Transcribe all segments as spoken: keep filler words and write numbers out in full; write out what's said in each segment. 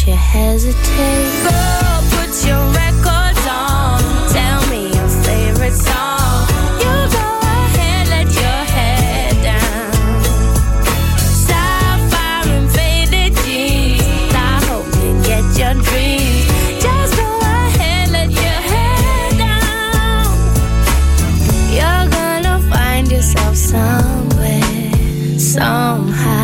you hesitate? Girl, put your records on. Tell me your favorite song. You go ahead, let your head down. Sapphire and faded jeans. I hope you get your dreams. Just go ahead, let your head down. You're gonna find yourself somewhere, somehow.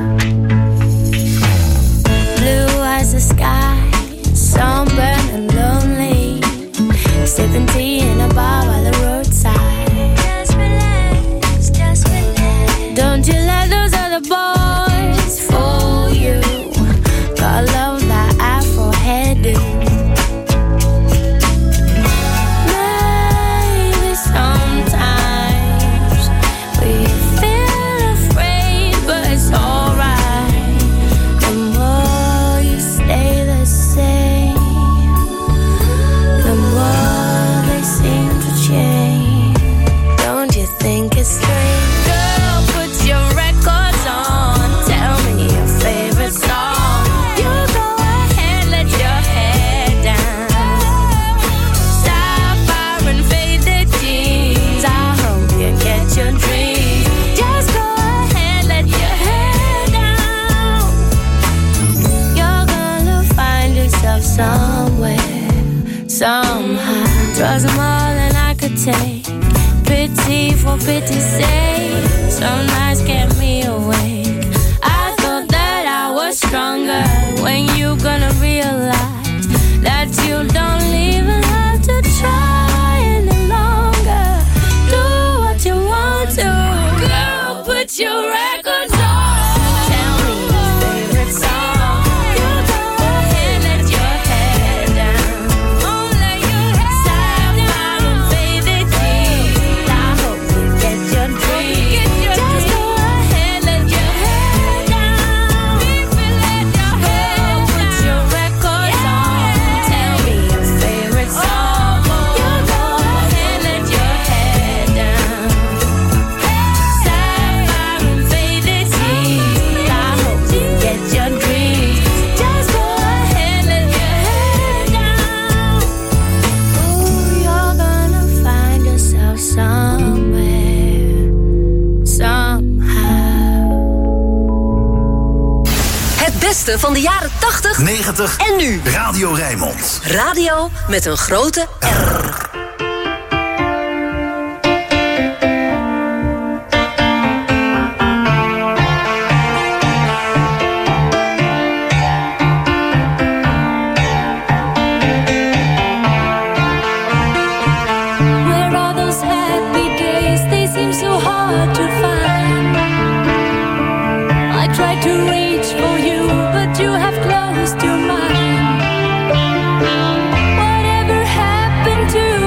Blue as the sky, sunburned and lonely, sipping tea in a bar by the roadside. Just relax, just relax. Don't you let those other boys fool you. Gotta love that Afro hairdo. Maybe sometimes we feel afraid, but it's alright. The more you stay the same, the more they seem to change. Don't you think it's strange? Girl, put your records on. Tell me your favorite song. You go ahead, let your head down. Sapphire and faded jeans. I hope you get your dreams. Just go ahead, let your head down. You're gonna find yourself somewhere, somehow. Drugs are more than I could take. Pity for pity's sake. Some nights kept me awake. I thought that I was stronger. When you gonna realize that you don't even have to try any longer? Do what you want to. Girl, put your records on. Tell me your favorite song. You go ahead, let your head down. Oh, let your head Sapphire and faded jeans. I hope you get your dreams. Just go ahead, let your head down. Girl, put your records on. Tell me your favorite song. You go ahead, let your head down. Sapphire and faded jeans. I hope you get your dreams. Just go ahead, let your head down. Ooh, you're gonna find yourself somewhere, somehow. Het beste van de jaren tachtig negentig en nu. Radio Rijnmond. Radio met een grote R. Where are those happy days? They seem so hard to find. I tried to reach for you, but you have closed your mind. Whatever happened to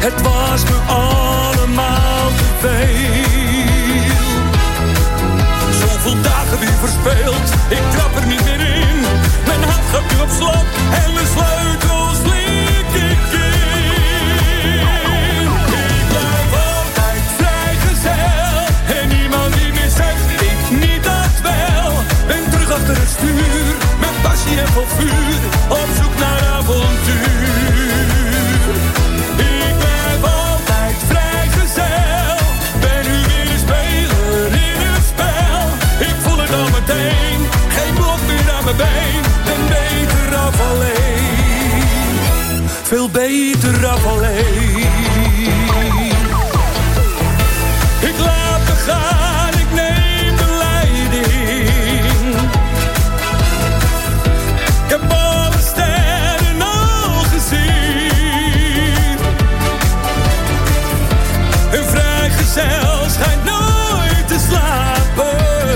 Het was me allemaal te veel. Zoveel dagen weer verspeeld, ik trap er niet meer in. Mijn hart gaat nu op slot en de sleutels lik ik in. Ik blijf altijd vrijgezel en niemand die meer zegt, ik niet dat wel. Ben terug achter het stuur, met passie en vol vuur, op zoek naar avontuur. Ik blijf altijd vrijgezel, ben nu weer een speler in het spel. Ik voel het al meteen, geen blok meer aan mijn been, ben beter af alleen. Veel beter af alleen. Ik laat me gaan, ik neem de leiding. Ik heb alle sterren al gezien. Een vrijgezel schijnt nooit te slapen.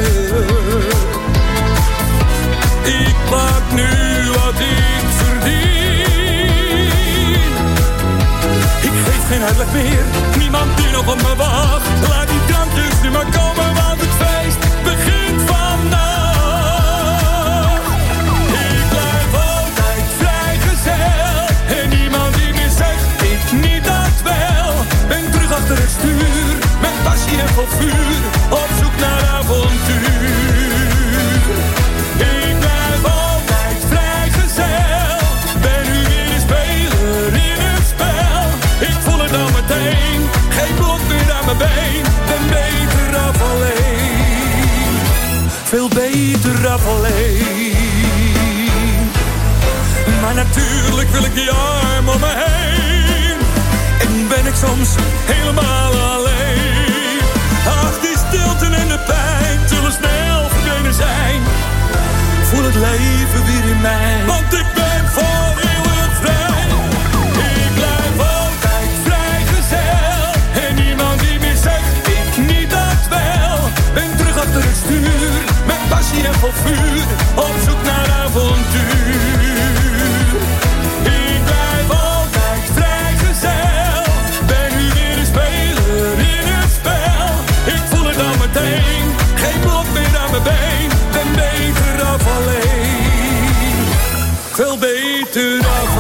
Ik pak nu wat ik verdien. Ik geef geen uitleg meer, niemand die nog op me wacht. Laat die drankjes nu maar komen, want het feest begint vannacht. Ik blijf altijd vrijgezel en niemand die meer zegt, ik niet dat wel. Ben terug achter het stuur, met passie en vol vuur, op zoek naar avontuur. Ik blijf altijd vrijgezel, ben nu weer een speler in het spel. Ik voel het al meteen, geen blok meer aan mijn been, ben beter af alleen. Veel beter af alleen. Maar natuurlijk wil ik die arm om me heen. En ben ik soms helemaal alleen. Ach, die stilte en de pijn zullen snel verdwenen zijn. Voel het leven weer in mij, want ik ben voor eeuwig vrij. Ik blijf altijd vrijgezel en niemand die meer zegt, ik niet dat wel. Ben terug achter het stuur, met passie en vol vuur, op zoek naar avontuur. Ik blijf altijd vrijgezel, ben nu weer een speler in het spel. Ik voel het al meteen, geen blok meer aan mijn been, ben beter af alleen. Veel beter af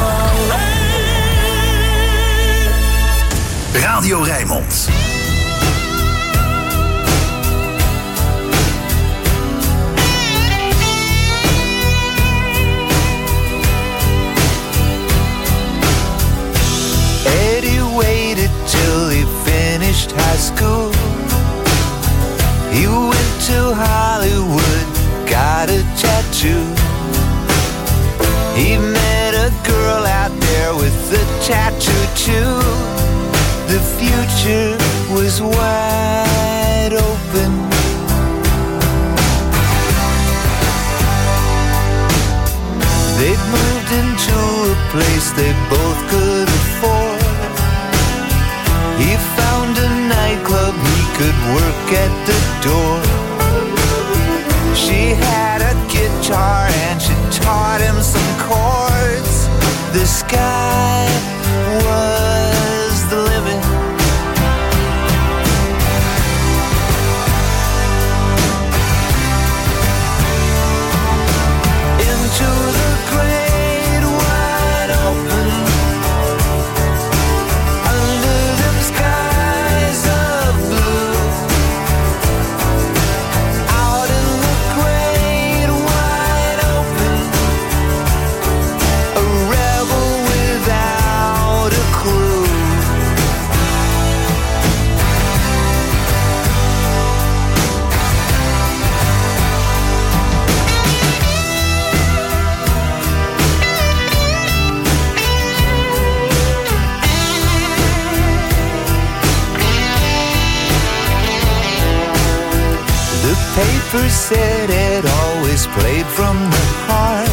alleen. Radio Rijnmond. Eddie waited till he finished high school. He went to Hollywood, got a tattoo. He met a girl out there with a tattoo too. The future was wide open. They'd moved into a place they both could afford. He found a nightclub he could work at the door. She had a guitar and she taught him some chords. The sky was the limit. Into the great wide open, under them skies of blue. Out in the great wide open, a rebel without a clue. The paper said it always played from the heart.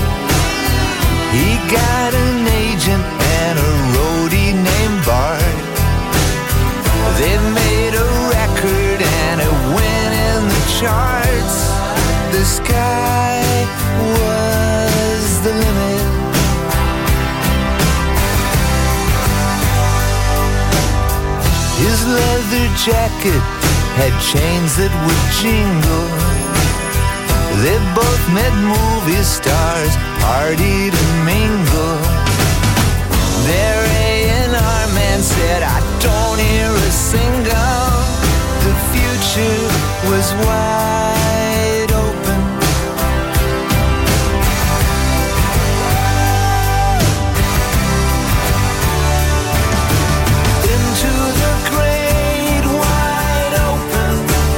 He got an agent and a roadie named Bart. They made a record and it went in the charts. The sky was the limit. His leather jacket had chains that would jingle. They both met movie stars, partied and mingled. Their A and R man said, I don't hear a single. The future was wide open. Into the great wide open,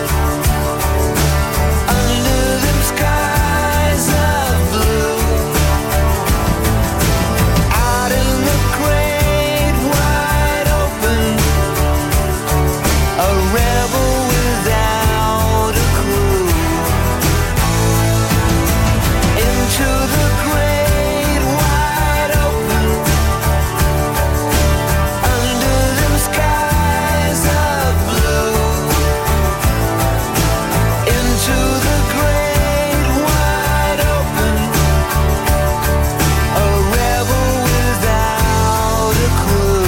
under them skies of blue. Out in the great wide open, a rebel without a clue. Into the great wide open, under them skies of blue. Into the great wide open, a rebel without a clue.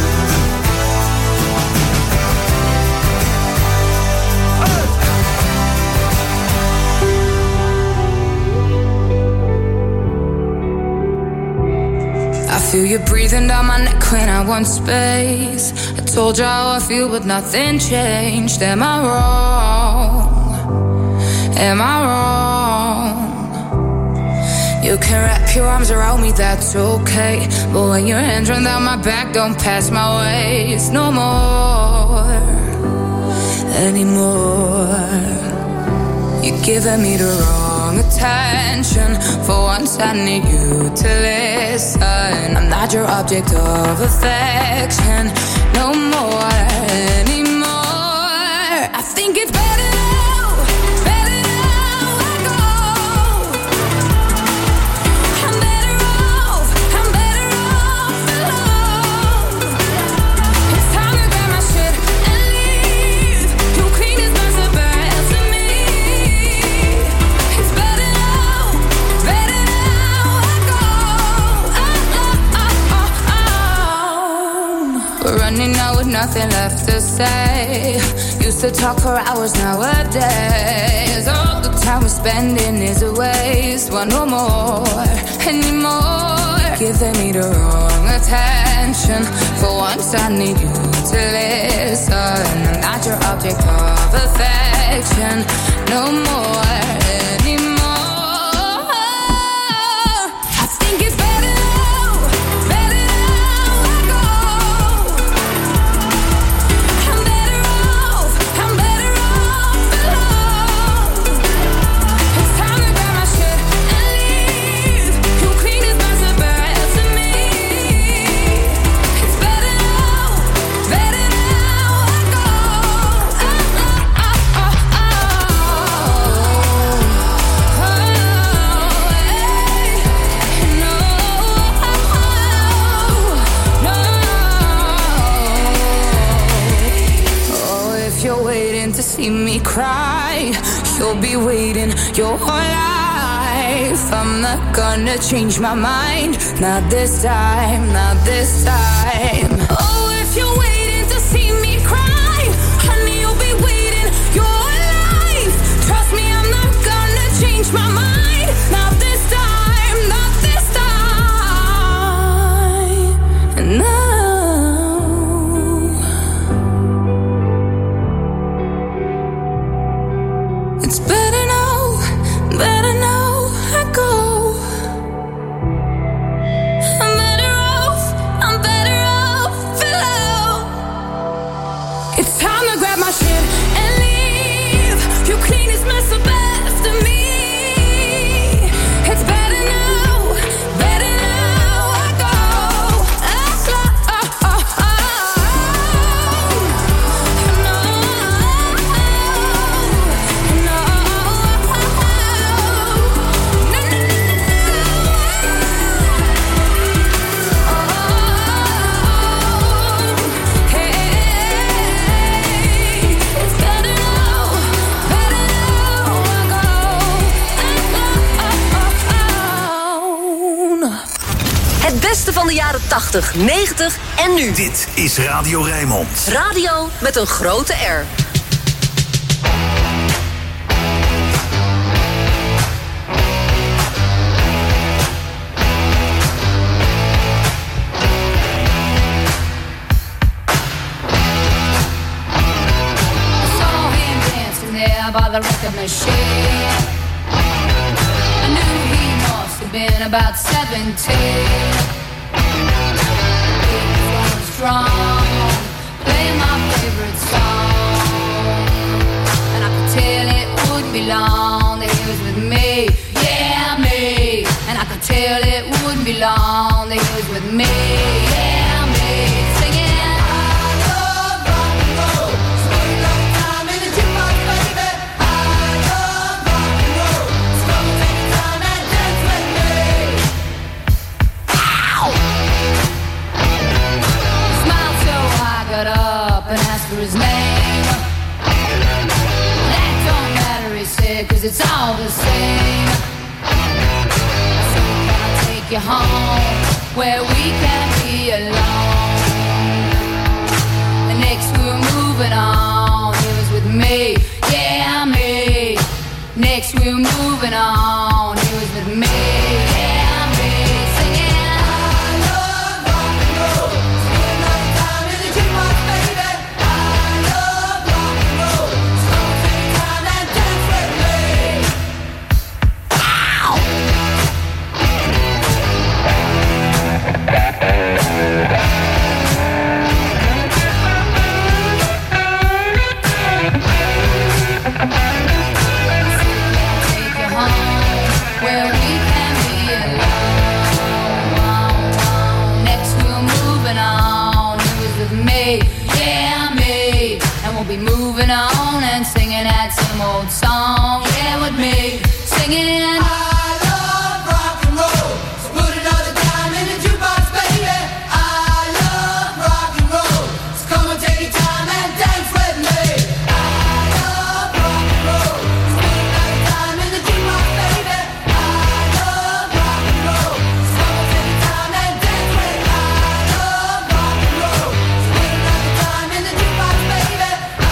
I feel you breathing down my neck when I want space. I told you how I feel, but nothing changed. Am I wrong? Am I wrong? You can wrap your arms around me, that's okay. But when your hands run down my back, don't pass my waist no more, anymore. You're giving me the wrong attention. For once I need you to listen. I'm not your object of affection no more, anymore. I think it's better now, better now I go. I'm better off, I'm better off alone. It's time to grab my shit and leave. Your clean is not so bad to me. It's better now, better now I go. Oh, oh, oh, oh. We're running out with nothing left to say. Used to talk for hours nowadays. All the time we're spending is a waste. Want no more, anymore. Giving me the wrong attention. For once I need you to listen. I'm not your object of affection no more, anymore. I think it's better now, better now I go. I'm better off, I'm better off alone. It's time to grab my shit and leave. Your clean is not so bad to me. It's better now, better now I go. Oh, oh, oh, oh, oh, oh, if you're waiting to see me cry, you'll be waiting your whole life. I'm not gonna change my mind, not this time, not this time. Oh, if you're waiting to see me cry, honey, you'll be waiting your whole life. Trust me, I'm not gonna change my mind, not this time, not this time. No. It's better now, better now I go. I'm better off, I'm better off tachtig, negentig en nu. Dit is Radio Rijnmond. Radio met een grote R. By the record machine, I knew he must have been about seventeen. He was going strong, playing my favorite song, and I could tell it wouldn't be long that he was with me, yeah me. And I could tell it wouldn't be long that he was with me, yeah me. Singing. Got up and asked for his name. That don't matter, he said, cause it's all the same. So can I take you home where we can be alone? And next we were moving on. He was with me, yeah me. Next we were moving on. He was with me, yeah me. Singing. Moving on and singing that same old song, yeah, with me, singing. I love rock and roll, so put another dime in the jukebox, baby. I love rock and roll, so come and take your time and dance with me. I love rock and roll, so put another dime in the jukebox, baby. I love rock and roll, so come and take your time and dance with me. I love rock and roll, so put another dime in the jukebox, baby.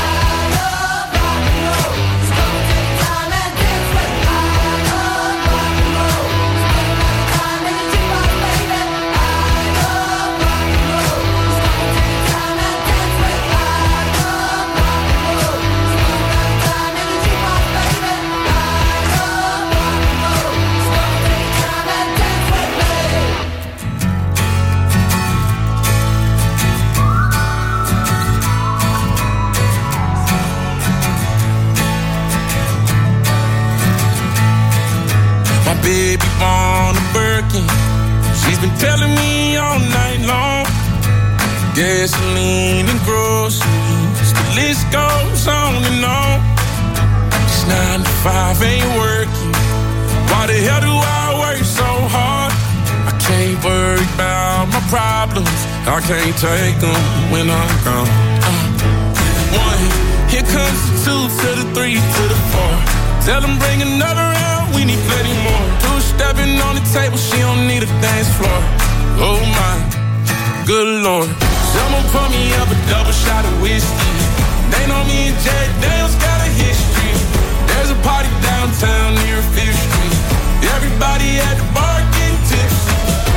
Baby born a Birkin, she's been telling me all night long. Gasoline and groceries, the list goes on and on. This nine to five ain't working. Why the hell do I work so hard? I can't worry about my problems, I can't take them when I'm gone. uh. One, here comes the two to the three to the four. Tell them bring another round, we need plenty more. Two stepping on the table, she don't need a dance floor. Oh my, good lord. Someone pour me up a double shot of whiskey. They know me and Jack Daniels got a history. There's a party downtown near Fifth Street. Everybody at the bar getting tipsy.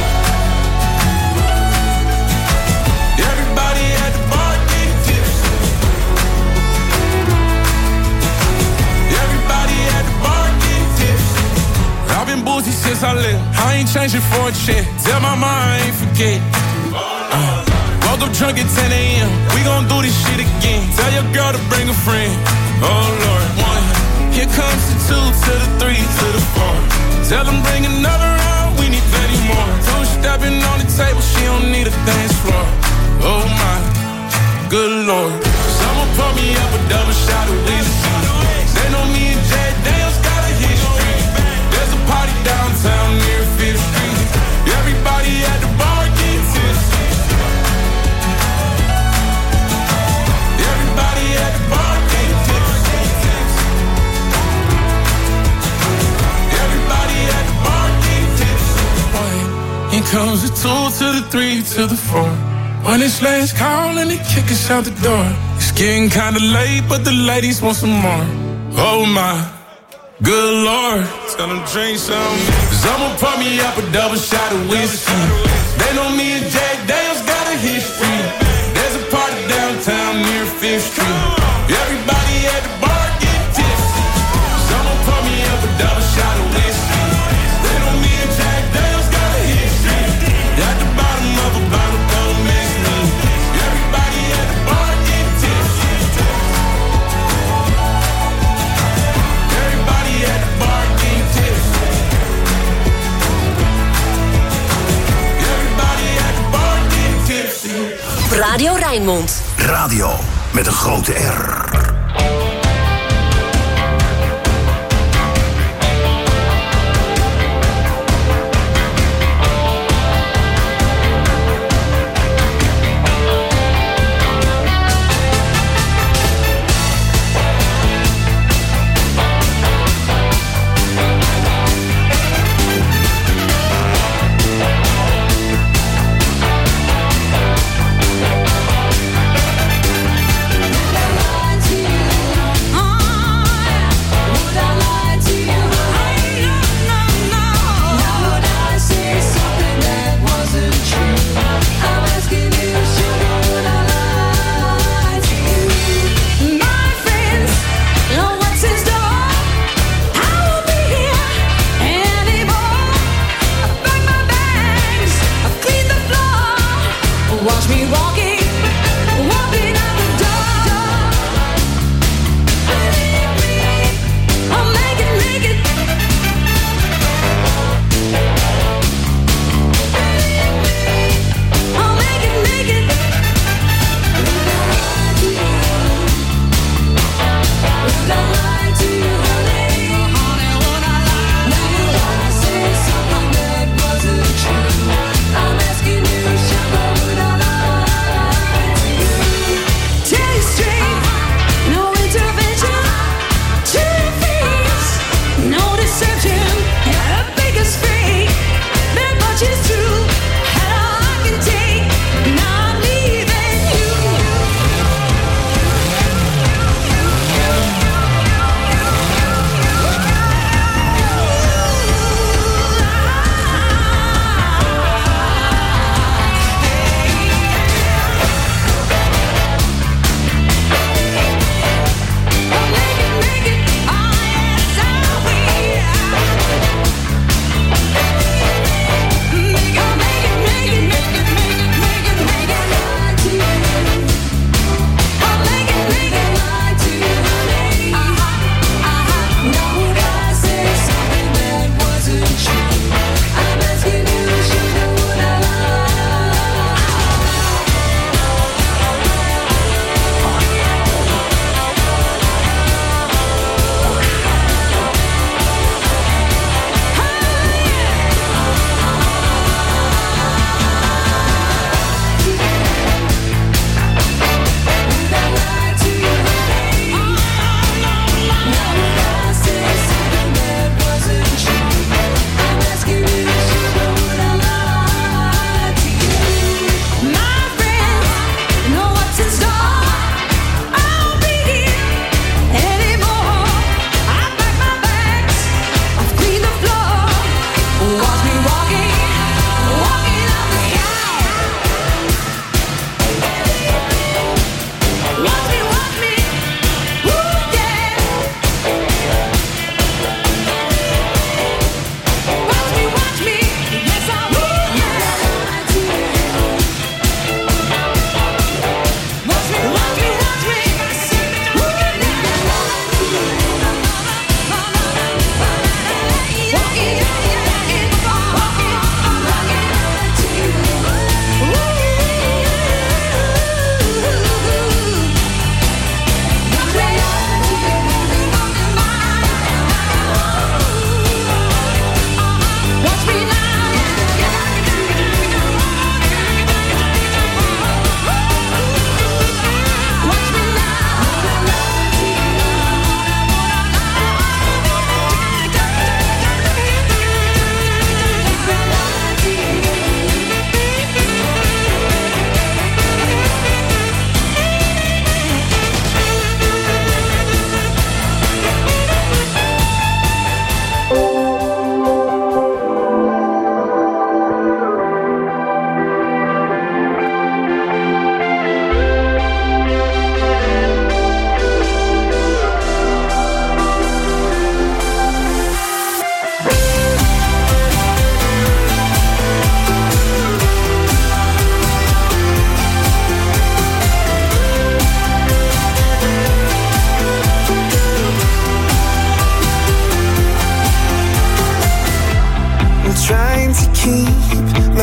Everybody at the bar getting tipsy. Everybody at the bar getting tipsy. I've been boozy since I left. I ain't changing for a check. Tell my mom I ain't forget. Uh, woke up drunk at ten a.m. We gon' do this shit again. Tell your girl to bring a friend. Oh Lord, one. Here comes the two to the three to the four. Tell them bring another round, we need plenty more. Two stepping on the table, she don't need a dance floor. Oh my, good lord. Someone pour me up a double shot of whiskey. They know me and Jack Daniels got a history. There's a party downtown near Fifth Street. Everybody at the bar getting tipsy. Everybody at the bar getting tipsy. Everybody at the bar getting tipsy. Here comes was a two to the three to the four. When it's last call and they kick us out the door. It's getting kinda late, but the ladies want some more. Oh my, good Lord. Tell them drink some. Cause I'ma pour me up a double shot of whiskey. They know me and Jack Daniels got a history. There's a party downtown near Fifth Street. Everybody at the bar get tipsy. Cause I'ma pour me up a double shot of whiskey. They know me and Jack Daniels got a history. At the bottom of a bottle, don't miss me. Everybody at the bar get tipsy. Everybody at the bar get tipsy. Everybody at the bar get tipsy. Radio Rijnmond. Radio met een grote R. Once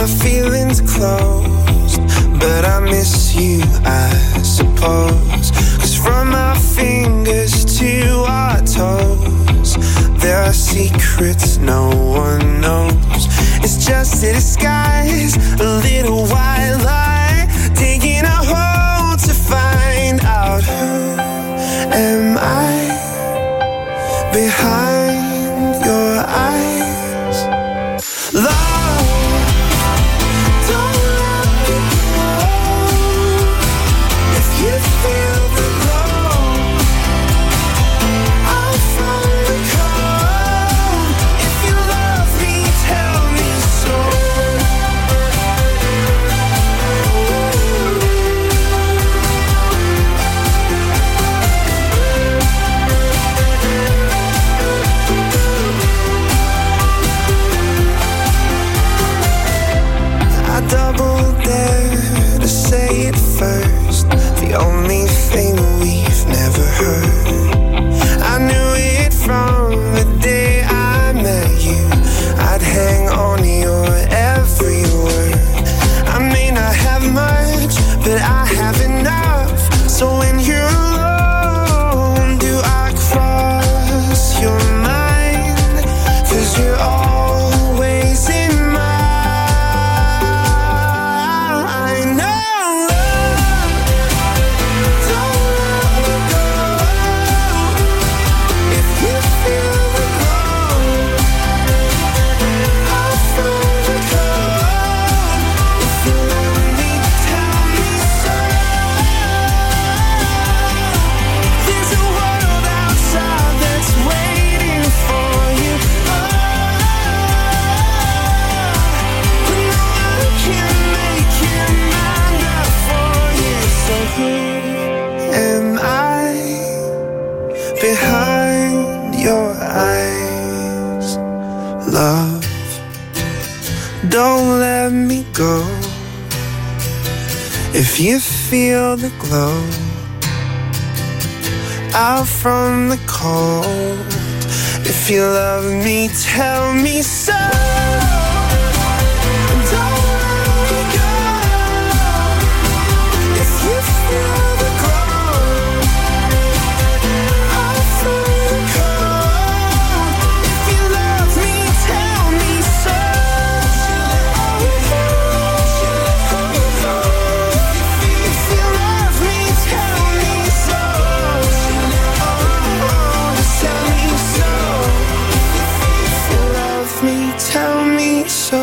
my feelings closed, but I miss you, I suppose. Cause from our fingers to our toes, there are secrets no one knows. It's just a disguise, a little white lie, taking a hold to find out who am I behind your eyes. Love, don't let me go. If you feel the glow, I'll find the cold. If you love me, tell me so. I double dare to say it first, the only thing we've never heard. I knew it from the day I met you, I'd hang on your every word. I may not have much, but I have enough. So when you're alone, do I cross your mind? Cause you're always in mine. I know love, don't let me go. If you feel the glow, I'll find the cold. If you love me, tell me so. There's a world outside that's waiting for you. Oh, but no one can make your mind up for you. So who am I behind your eyes? Love, don't let me go. If you feel the glow out from the cold, if you love me, tell me so. Don't let me go. If you feel the glow out from the cold, if you love me, tell me so. If you love me, tell me so. Oh, just tell me so. If you love me, tell me so.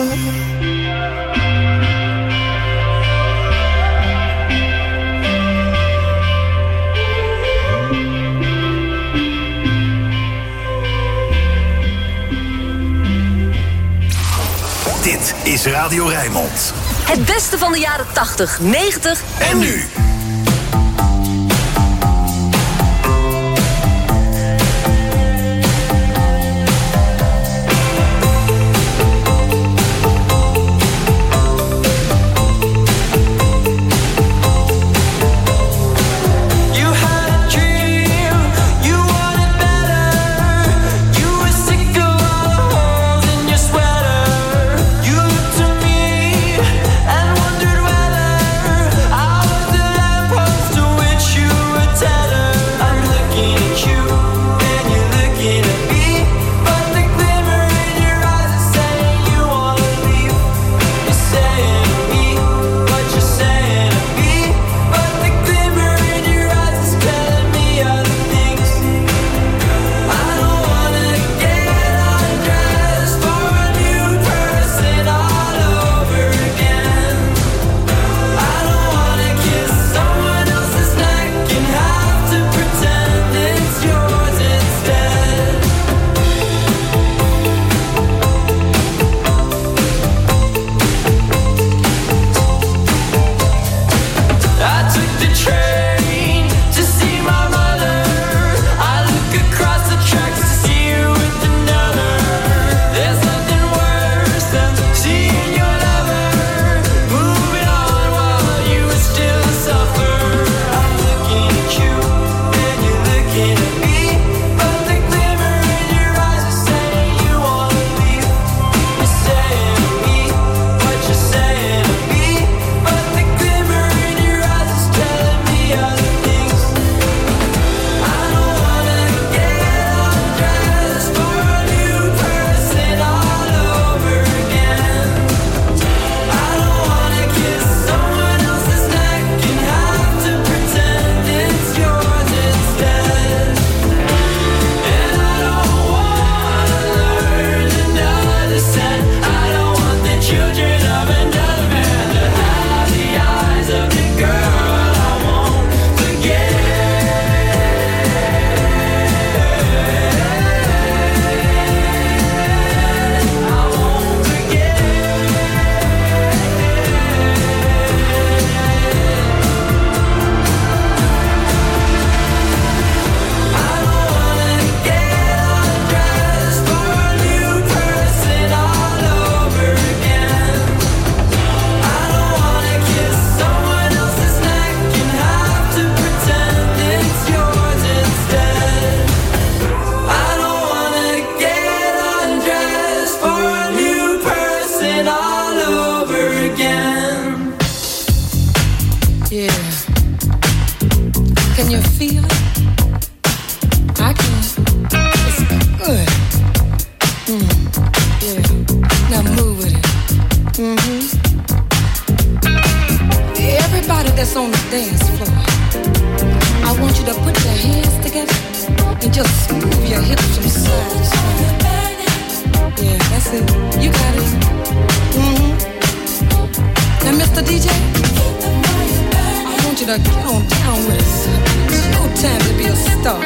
Dit is Radio Rijnmond. Het beste van de jaren tachtig, negentig En nu? You had a dream, you wanted better. You were sick of all the holes in your sweater. You looked to me and wondered whether I was the Can you feel it? I can. It's good. Mm. Yeah. Now move with it. Mm-hmm. Everybody that's on the dance floor, I want you to put your hands together and just move your hips from side to side. Yeah, that's it. You got it. Mm-hmm. Now, Mister D J, I want you to get on down with us. It's your time to be a star.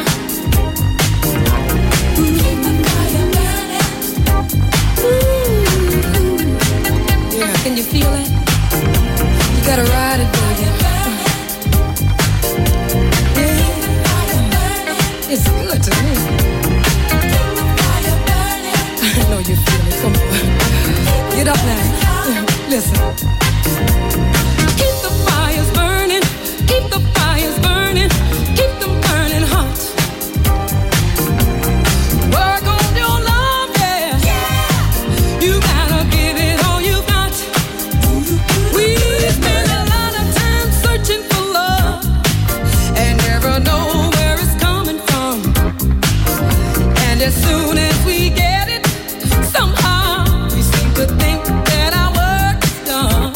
Yeah, can you feel it? You gotta ride it, baby. Yeah, it's good to me. I know you feel it. Come on, get up now. Listen. Keep the fires burning. Keep the fires burning. Keep them burning hot. Work on your love, yeah. Yeah. You gotta give it all you got. We spend a lot of time searching for love and never know where it's coming from. And as soon as we get it, somehow we seem to think that our work is done.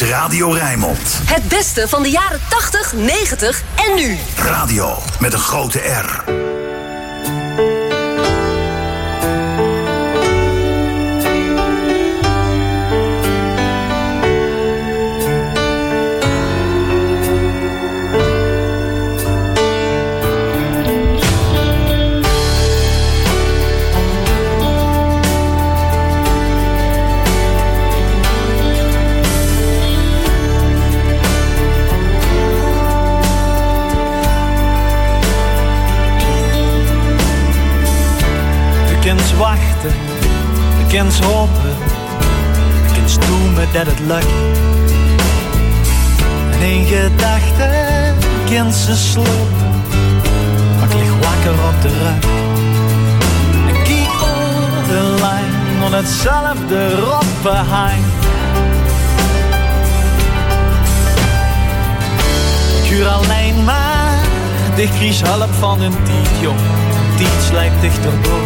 Radio Rijnmond. Het beste van de jaren tachtig, negentig en nu. Radio met een grote R. Wachten, je kunt hopen, je kunt stoemen dat het lukt. En in gedachten kunt ze slopen, maar ik lig wakker op de rug. En kijk over de lijn, on hetzelfde roppenheim. Ik huur alleen maar, dicht kies hulp van een tiet, jong. Tiet slijpt dichterbij.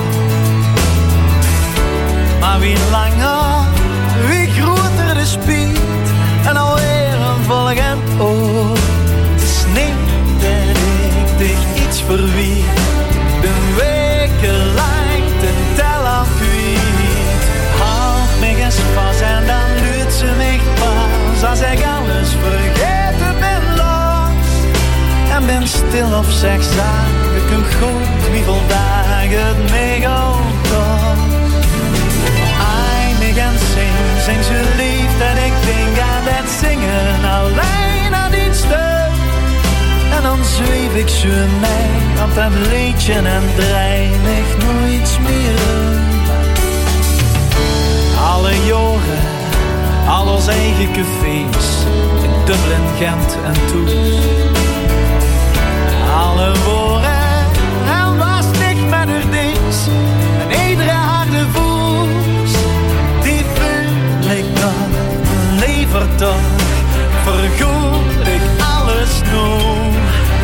Maar wie langer, wie groter de speed en alweer een volgend oor. Het is niet dat ik dich iets verwiet, de weken lang ten tel afwiet. Houd me eens vast en dan luidt ze me pas, als ik alles vergeten ben los. En ben stil of zeg zaak, ik hem goed wie vandaag het meegaat. En zing, zing zo lief dat ik denk aan dat zingen alleen aan die stuk. En dan zweef ik zo mee op dat liedje en draai ik nooit meer. Alle jaren, al ons eigen cafés, in Dublin, Gent en Tours. Alle woorden, en was dicht met haar dienst, en iedere harde voet. Lever toch, vergoed ik alles nog.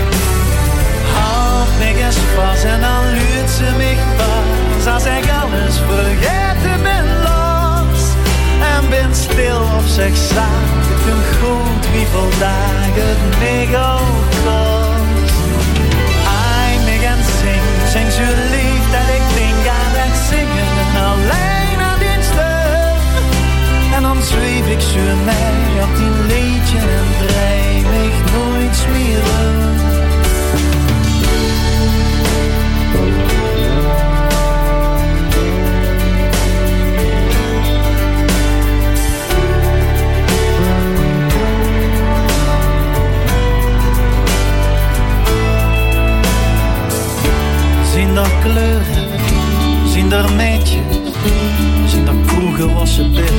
Houd me eens vast en dan luidt ze me pas, als ik alles vergeten ben los. En ben stil of zeg zaak, ik hem goed wie vandaag het meegaat kost. Ai, me gaan zing, zing zo lief dat ik denk aan het zingen alleen aan dit stuk. En dan zweef ik zo mee op die liedje en draai ik nooit meer om. Zien daar kleuren, zien daar meidjes, zien daar kroegen wassen bit.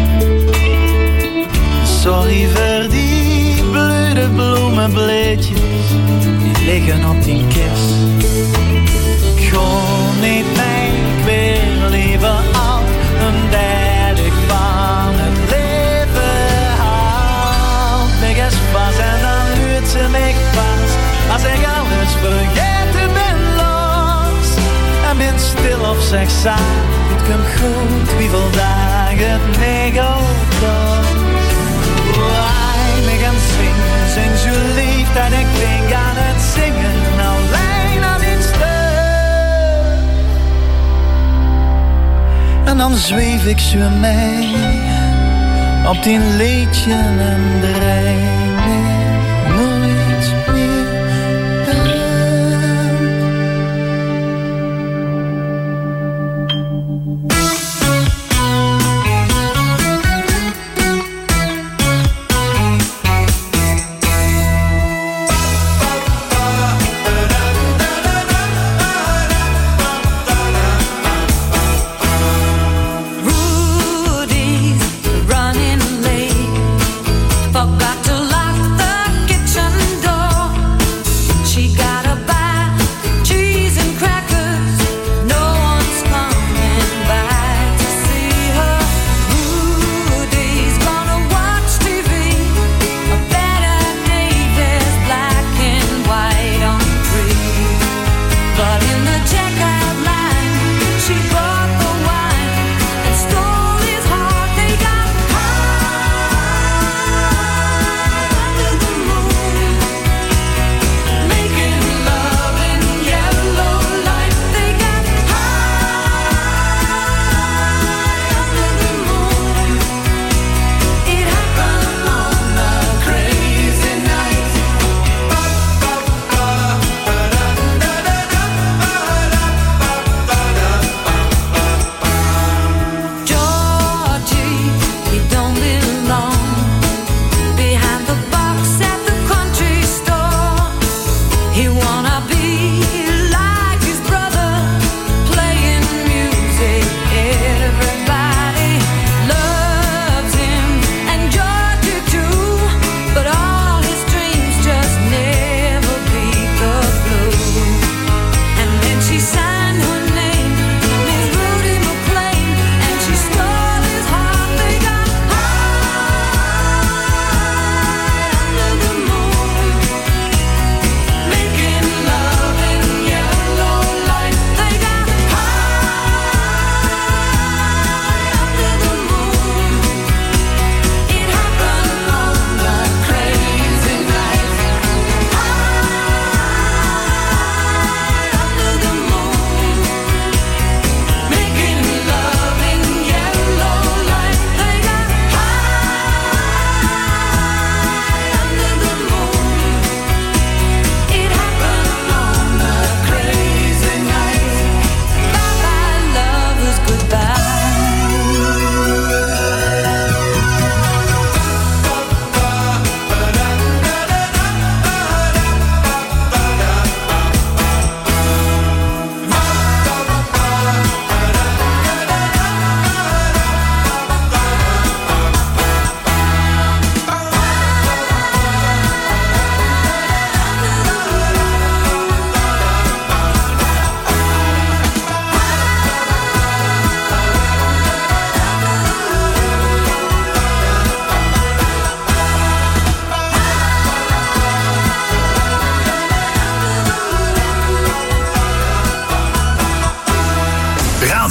Sorry voor die blöde bloemenbleedjes, die liggen op die kist. Ik ga niet mee, ik wil liever al een derde ik van het leven haal. Mij eens vast en dan luidt ze mij pas, als ik alles vergeten ben los. En ben stil of zeg zaak, het komt goed wie vandaag het meegaat. Me gaan zingen, zing zo lief dat ik denk aan het zingen alleen aan dit stuk. En dan zweef ik zo mee op die liedje en draai me nooit meer.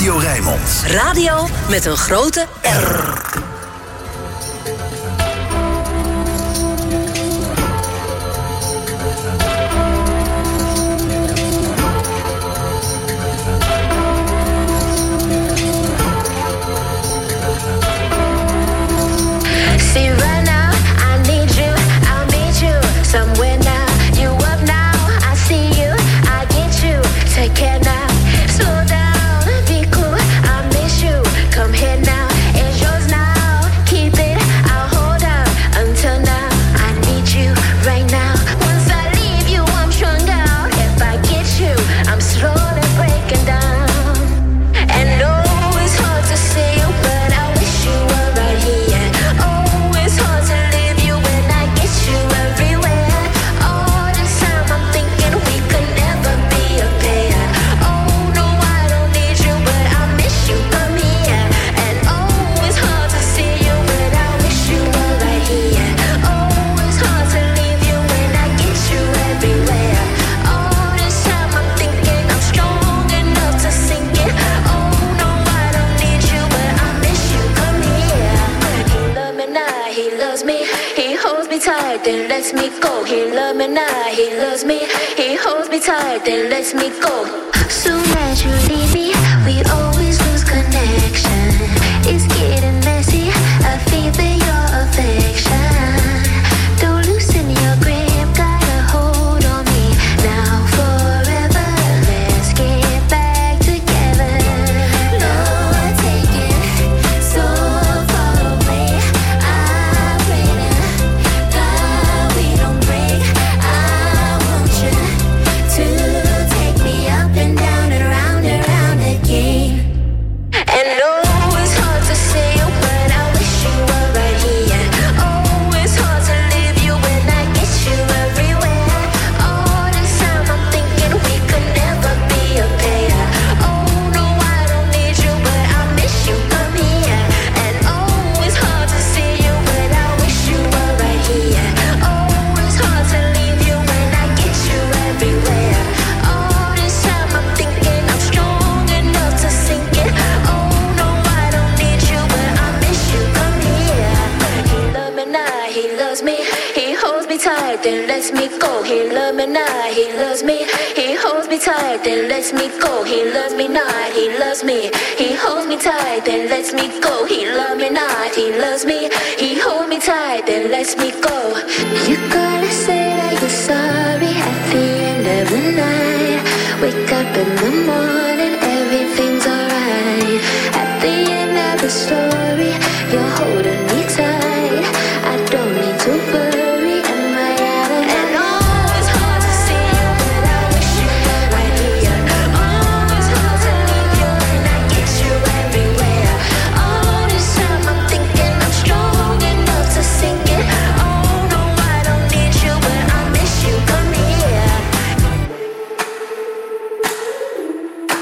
Radio Rijnmond. Radio met een grote R. See right now, I need you, I'll meet you somewhere now. You up now, I see you, I get you. Take care now, slow down, be cool, I miss you. Come here now, it's yours now. Keep it, I'll hold out until now. I need you right now. Once I leave you, I'm strung out. If I get you, I'm slowly breaking down. And oh, it's hard to see you, but I wish you were right here. Oh, it's hard to leave you when I get you everywhere. All this time I'm thinking we could never be a pair. Oh, no, I don't need you, but I miss you, come here. And oh, it's hard to see you, but I wish you were right here. Oh, it's hard to leave you when I get you everywhere. All this time I'm thinking I'm strong enough to sink it. Oh, no, I don't need you, but I miss you, come here. He love me now, he loves me. He holds me tight, then lets me go. He love me now, he loves me. He holds me tight, then lets me go. Soon as you leave me, we always lose connection. It's getting messy, I feel for your affection. Don't loosen your grip, got a hold on me. Now forever, let's get back together. Lord, take it so far away. I pray to God we don't break. I want you to take me up and down and round and round again. And oh, it's hard to see you, but I wish you were right here. Oh, it's hard to leave you when I get you everywhere. All this time I'm thinking we could never be a pair. Oh, no, I don't need you, but I miss you, come here. And oh, it's hard to see you, but I wish you were right here. Oh, it's hard to leave you when I get you everywhere. All this time I'm thinking I'm strong enough to sink it. Oh, no, I don't need you, but I miss you, come here. He love me now, he loves me. He holds me tight, then lets me go. He love me now, he loves me. He holds me tight, then lets me go. He loves me not, he loves me. He holds me tight, then lets me go. He love me not, he loves me. He holds me tight, then lets me go. You gotta say that you're sorry at the end of the night. Wake up in the morning, everything's alright. At the end of the story, you're holding me tight. I don't need to worry, am I out of and oh, it's hard to see you, but I wish you were right here. Oh, it's hard to leave you when I get you everywhere. All this time I'm thinking I'm strong enough to sink it. Oh, no, I don't need you, but I miss you, come here.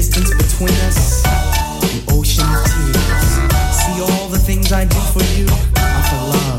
distance between us, the ocean of tears. See all the things I do for you are for love.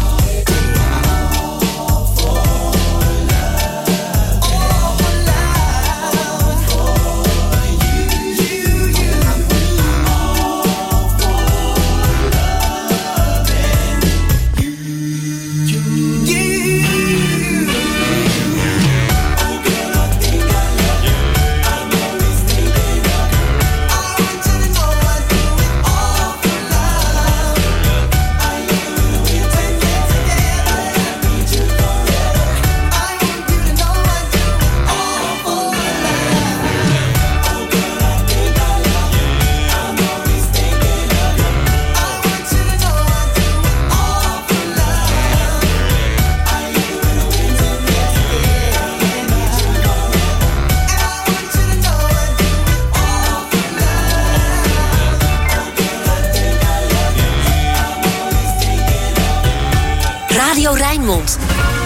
Radio Rijnmond.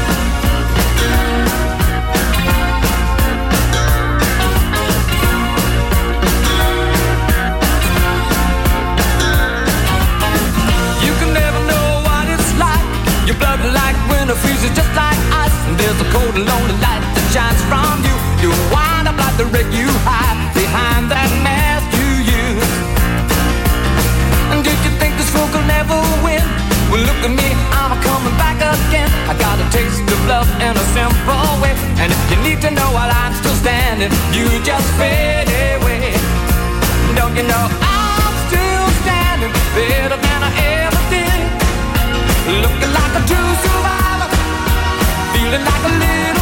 You can never know what it's like. Your blood like winter freezes just like ice. And there's a cold and lonely light that shines from you. You wind up like the wreck you hide behind that mask you use. And did you think this fool could never win? Well, look at me, I'm coming back again. I got a taste of love in a simple way. And if you need to know while I'm still standing, you just fade away. Don't you know I'm still standing better than I ever did? Looking like a true survivor, feeling like a little